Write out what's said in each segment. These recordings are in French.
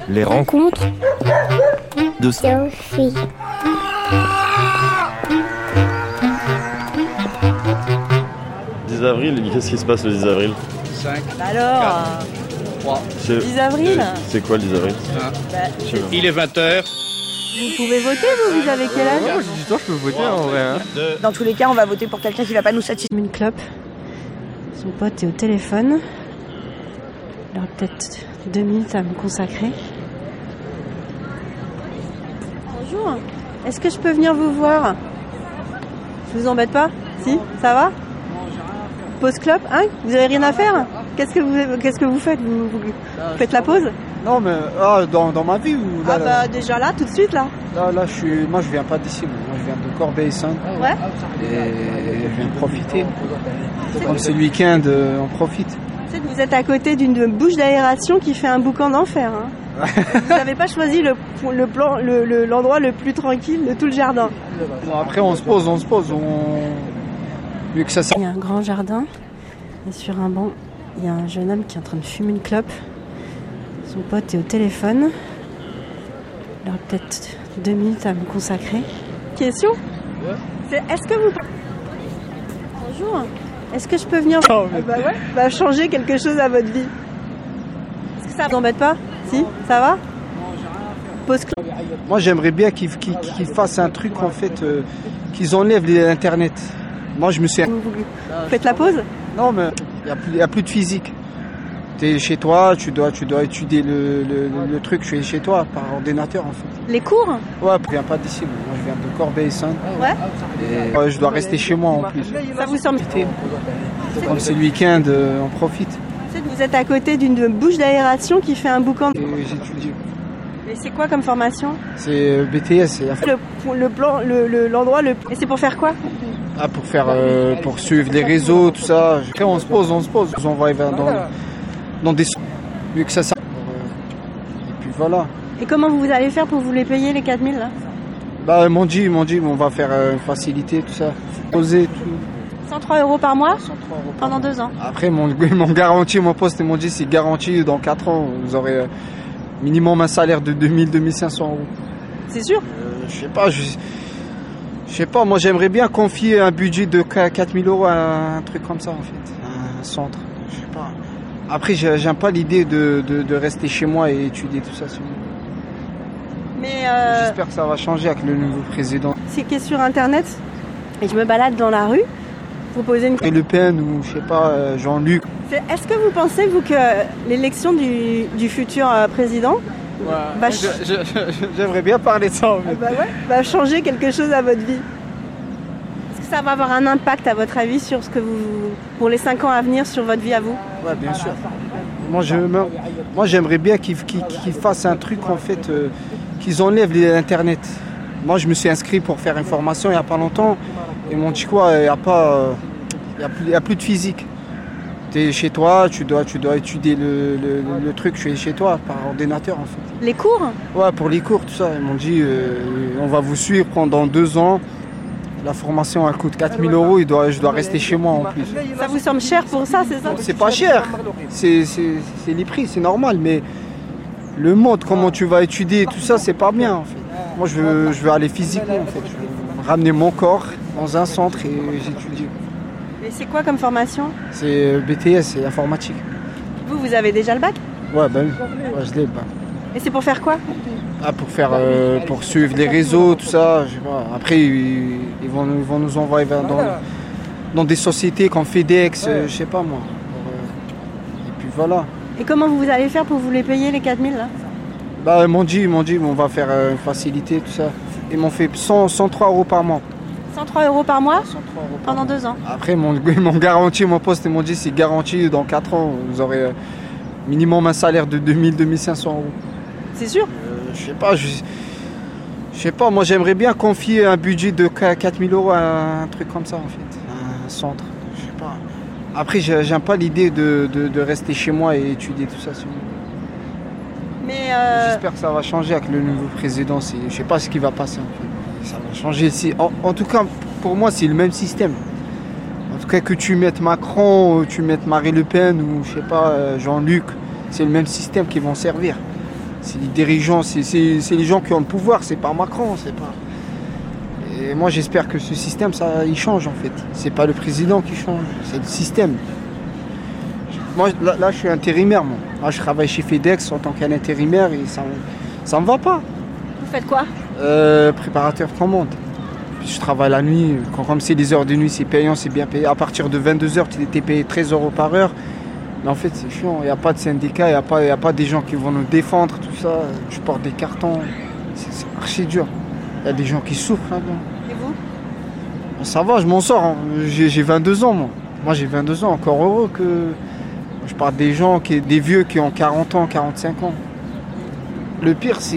Les rencontres de Sophie. 10 avril, qu'est-ce qui se passe le 10 avril? 5, Alors, 3, 10 avril, C'est quoi le 10 avril? 1. Il est 20h. vous pouvez voter, vous avez quel âge? Moi j'ai du temps, je peux voter en vrai. Hein. Dans tous les cas, on va voter pour quelqu'un qui va pas nous satisfaire. Une clope, son pote est au téléphone. Il aura peut-être 2 minutes à me consacrer. Bonjour, est-ce que je peux venir vous voir? Je vous embête pas? Si, ça va? Pause clope, hein? Vous avez rien à faire? Qu'est-ce que vous faites? Vous faites la pause? Non mais dans ma vie ou là, Ah bah déjà là, tout de suite là. là moi je viens pas d'ici, moi je viens de Corbeil-Essonnes Ouais. et je viens profiter. Comme c'est le week-end, on profite. Tu sais que vous êtes à côté d'une bouche d'aération qui fait un boucan d'enfer. Hein. Vous n'avez pas choisi l'endroit le plus tranquille de tout le jardin. Bon, après on se pose, mieux que ça. Il y a un grand jardin et sur un banc, il y a un jeune homme qui est en train de fumer une clope. Son pote est au téléphone. Il aura peut-être 2 minutes à me consacrer. Question? Est-ce que vous... Bonjour. Est-ce que je peux venir changer quelque chose à votre vie? Est-ce que ça vous embête pas? Si, ça va? Pause clope. Moi j'aimerais bien qu'ils fassent un truc en fait, qu'ils enlèvent l'internet. Moi je me suis... Vous faites la pause? Non mais il y a plus de physique. T'es chez toi, tu dois étudier le truc chez toi par ordinateur en fait. Les cours? Ouais, je viens pas d'ici, moi je viens de Corbeil-Essonnes. Ouais. Et je dois rester chez moi en plus. Ça vous semble... Comme c'est le week-end, on profite. Tu sais que vous êtes à côté d'une bouche d'aération qui fait un boucan. Et j'étudie. Et c'est quoi comme formation? C'est BTS, c'est l'endroit le... Et c'est pour faire quoi? ah, pour suivre les réseaux, tout ça. Après on se pose. On va dans des mieux que ça. Et puis voilà. Et comment vous allez faire pour vous les payer les 4000 là? Bah ils m'ont dit on va faire une facilité, tout ça. Poser tout. 103 € par mois 103 € par pendant mois. 2 ans. Après ils m'ont garanti, mon poste, ils m'ont dit c'est garanti dans 4 ans, vous aurez minimum un salaire de 2000-2500 €. C'est sûr? Je sais pas, moi j'aimerais bien confier un budget de 4000 € à un truc comme ça en fait. Un centre, je sais pas. Après j'aime pas l'idée de rester chez moi et étudier tout ça. Mais j'espère que ça va changer avec le nouveau président. c'est qui est sur internet et je me balade dans la rue pour poser une... Et Le Pen ou je sais pas, Jean-Luc. Est-ce que vous pensez vous que l'élection du futur président J'aimerais bien parler de ça. Mais... va changer quelque chose à votre vie? Est-ce que ça va avoir un impact à votre avis sur pour les 5 ans à venir sur votre vie à vous? Ouais, bien sûr. Moi j'aimerais bien qu'ils fassent un truc en fait, qu'ils enlèvent l'internet. Moi je me suis inscrit pour faire une formation il n'y a pas longtemps. Ils m'ont dit quoi, il y a plus de physique. T'es chez toi, tu dois étudier le truc chez toi par ordinateur en fait. Les cours? Ouais, pour les cours, tout ça. Ils m'ont dit on va vous suivre pendant 2 ans. La formation elle coûte 4000 €, je dois rester chez moi en plus. Ça vous semble cher pour ça, c'est ça? C'est pas cher, c'est les prix, c'est normal, mais le mode, comment tu vas étudier, tout ça, c'est pas bien en fait. Moi je veux aller physiquement en fait, je veux ramener mon corps dans un centre et j'étudie. Et c'est quoi comme formation? C'est BTS, c'est informatique. Vous avez déjà le bac? Ouais, ben oui, ouais, je l'ai le bac. Et c'est pour faire quoi? Ah, pour suivre les réseaux, tout ça, je sais pas. Après ils vont nous envoyer dans des sociétés comme FedEx, je sais pas moi. Et puis voilà. Et comment vous allez faire pour vous les payer les 4000 là? Bah ils m'ont dit on va faire une facilité, tout ça. Ils m'ont fait 103 € par mois. 103 € par mois 103 € pendant 2 ans. Après ils m'ont garanti, mon poste, ils m'ont dit c'est garanti dans 4 ans, vous aurez minimum un salaire de 2000-2500 €. C'est sûr? Je sais pas, moi j'aimerais bien confier un budget de 4000 € à un truc comme ça en fait. Un centre, je sais pas. Après j'aime pas l'idée de rester chez moi et étudier tout ça. Mais j'espère que ça va changer avec le nouveau président. Je sais pas ce qui va passer en fait. Ça va changer. En tout cas, pour moi, c'est le même système. En tout cas, que tu mettes Macron, ou tu mettes Marine Le Pen ou je sais pas, Jean-Luc, c'est le même système qui vont servir. C'est les dirigeants, c'est les gens qui ont le pouvoir, c'est pas Macron, c'est pas... Et moi j'espère que ce système, ça, il change en fait. C'est pas le président qui change, c'est le système. Moi là je suis intérimaire, moi. Moi je travaille chez FedEx en tant qu'intérimaire et ça me va pas. Vous faites quoi? Préparateur de commande. Je travaille la nuit, comme c'est les heures de nuit, c'est payant, c'est bien payé. À partir de 22h, tu es payé 13 € par heure. Mais en fait, c'est chiant, il n'y a pas de syndicat, il n'y a pas des gens qui vont nous défendre, tout ça. Je porte des cartons, c'est archi dur. Il y a des gens qui souffrent là-dedans. Et vous? Ça va, je m'en sors. Hein. J'ai 22 ans, moi. Moi, j'ai 22 ans, encore heureux que... Je parle des gens, des vieux qui ont 40 ans, 45 ans. Le pire, c'est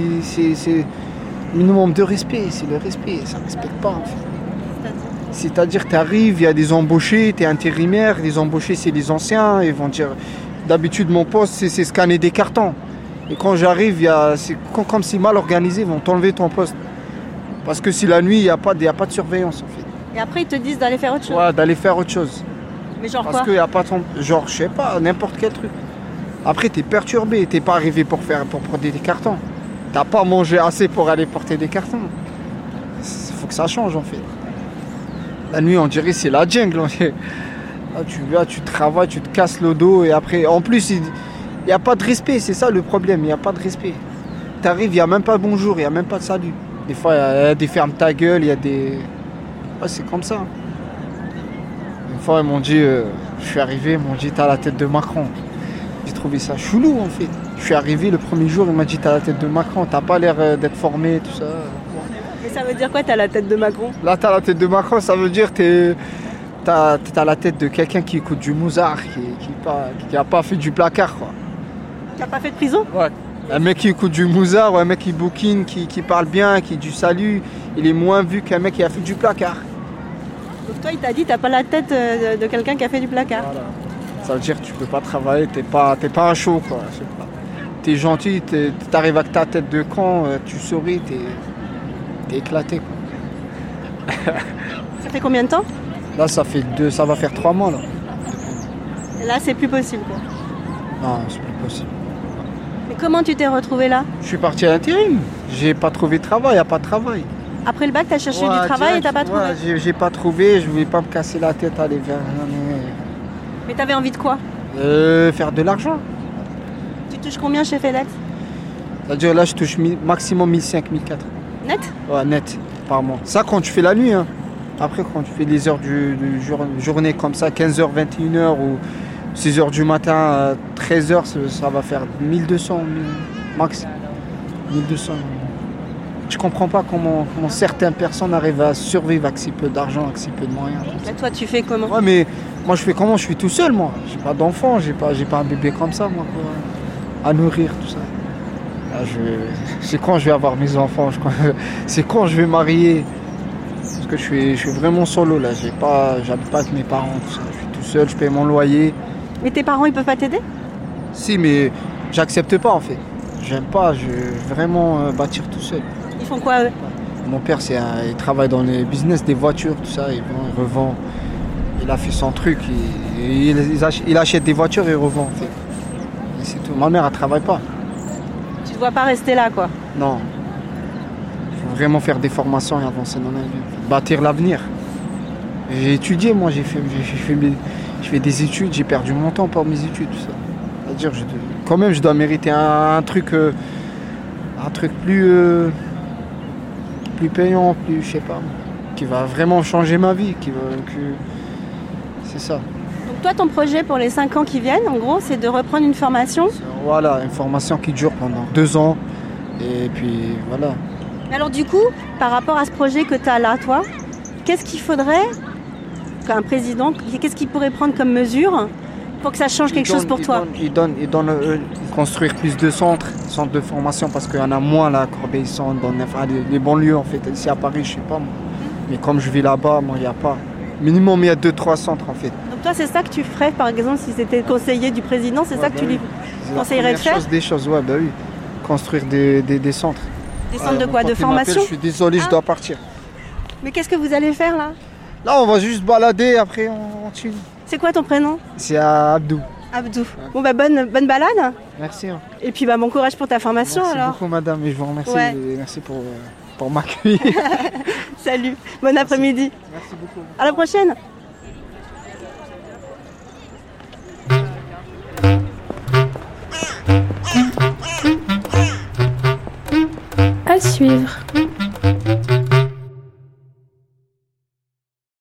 minimum de respect, c'est le respect, ça ne respecte pas en fait. C'est-à-dire que tu arrives, il y a des embauchés, tu es intérimaire, les embauchés c'est les anciens, ils vont dire, d'habitude mon poste c'est scanner des cartons. Et quand j'arrive, c'est comme si mal organisé, ils vont t'enlever ton poste. Parce que si la nuit, il n'y a pas de surveillance en fait. Et après ils te disent d'aller faire autre chose? Ouais, d'aller faire autre chose. Mais genre Parce quoi? qu'il n'y a pas genre, je sais pas, n'importe quel truc. Après tu es perturbé, tu n'es pas arrivé pour prendre des cartons. T'as pas mangé assez pour aller porter des cartons. Il faut que ça change en fait. La nuit on dirait c'est la jungle. Là, tu travailles, tu te casses le dos et après en plus il n'y a pas de respect, c'est ça le problème, il n'y a pas de respect. T'arrives, il n'y a même pas bonjour, il n'y a même pas de salut. Des fois il y a des fermes ta gueule, il y a des... Ouais, c'est comme ça. Une fois ils m'ont dit, je suis arrivé, ils m'ont dit t'as la tête de Macron. J'ai trouvé ça chelou en fait. Je suis arrivé le premier jour, il m'a dit t'as la tête de Macron, t'as pas l'air d'être formé, tout ça. Mais ça veut dire quoi t'as la tête de Macron? Là t'as la tête de Macron, ça veut dire t'as la tête de quelqu'un qui écoute du Mozart, qui a pas fait du placard quoi. Qui a pas fait de prison? Ouais. Un mec qui écoute du Mozart ou un mec qui bouquine, qui parle bien, qui du salut, il est moins vu qu'un mec qui a fait du placard. Donc toi il t'a dit t'as pas la tête de quelqu'un qui a fait du placard. Voilà. Ça veut dire que tu peux pas travailler, t'es pas un show quoi. T'es gentil, t'arrives avec ta tête de con, tu souris, t'es éclaté quoi. Ça fait combien de temps? Là ça va faire 3 mois là. Et là c'est plus possible quoi. Non, c'est plus possible. Mais comment tu t'es retrouvé là? Je suis parti à l'intérim, j'ai pas trouvé de travail, y a pas de travail. Après le bac t'as cherché du travail et t'as pas trouvé? Ouais, j'ai pas trouvé, je voulais pas me casser la tête à aller vers... Mais t'avais envie de quoi? Faire de l'argent. Tu touches combien chez FedEx? C'est-à-dire là je touche maximum 1500, 1400. Net? Ouais, net, par mois. Ça quand tu fais la nuit, hein. Après quand tu fais des heures de journée comme ça, 15h, 21h ou 6h du matin, 13h, ça va faire 1200 max. 1200. Je comprends pas comment certaines personnes arrivent à survivre avec si peu d'argent, avec si peu de moyens. Et toi tu fais comment? Ouais mais moi je fais comment? Je suis tout seul moi. J'ai pas d'enfant, j'ai pas un bébé comme ça moi quoi. À nourrir tout ça. Là, c'est quand je vais avoir mes enfants, c'est quand je vais marier. Parce que je suis vraiment solo là, j'habite pas avec mes parents, tout ça. Je suis tout seul, je paye mon loyer. Mais tes parents ils peuvent pas t'aider? Si mais j'accepte pas en fait. J'aime pas, je veux vraiment bâtir tout seul. Ils font quoi eux? Mon père il travaille dans les business des voitures, tout ça, il revend. Il a fait son truc, il achète des voitures et il revend en fait. Et c'est tout. Ma mère elle travaille pas. Tu ne dois pas rester là quoi? Non. Il faut vraiment faire des formations et avancer dans la vie. Bâtir l'avenir. J'ai étudié moi, j'ai fait des études, j'ai perdu mon temps pour mes études, tout ça. C'est-à-dire quand même je dois mériter un truc plus payant, plus je sais pas, qui va vraiment changer ma vie, c'est ça. Donc toi ton projet pour les 5 ans qui viennent, en gros, c'est de reprendre une formation? Voilà, une formation qui dure pendant 2 ans. Et puis voilà. Alors du coup, par rapport à ce projet que tu as là, toi, qu'est-ce qu'il faudrait qu'un président, qu'est-ce qu'il pourrait prendre comme mesure pour que ça change quelque chose pour toi? Il construire plus de centres de formation parce qu'il y en a moins là à Corbeil-Essonnes, dans les banlieues en fait. Ici à Paris, je sais pas moi. Mais comme je vis là-bas, moi il n'y a pas. Minimum il y a 2-3 centres en fait. Donc toi c'est ça que tu ferais par exemple si c'était conseiller du président, c'est ça que tu lui conseillerais de faire? Des choses, ouais bah oui. Construire des centres. Des centres de quoi? De formation? Je suis désolé, je dois partir. Mais qu'est-ce que vous allez faire là? Là on va juste balader, après on tue. C'est quoi ton prénom? C'est Abdou. Abdou. Bon bah bonne balade. Merci. Hein. Et puis bah bon courage pour ta formation. Merci alors. beaucoup madame et je vous remercie. Ouais. Et merci pour m'accueillir. Salut, bon après-midi. Merci beaucoup. À la prochaine. À suivre.